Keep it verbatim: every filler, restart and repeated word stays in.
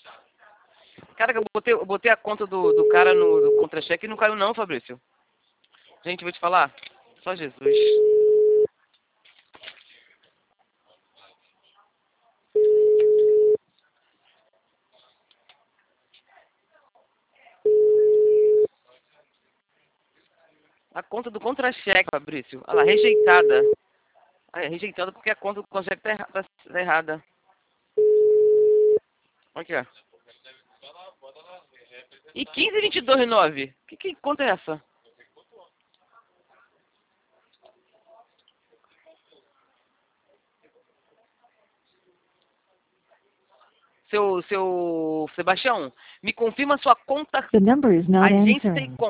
Cara, eu botei, eu botei a conta do, do cara no do contra-cheque e não caiu não, Fabrício. Gente, vou te falar. Só Jesus. A conta do contra-cheque, Fabrício. Olha lá, rejeitada. Ah, é rejeitada porque a conta do contra-cheque tá, erra- tá, tá errada. Aqui, ó. E quinze, vinte e dois, nove. Que, que conta é essa? Seu, seu Sebastião, me confirma sua conta The number is not agência e answering. conta.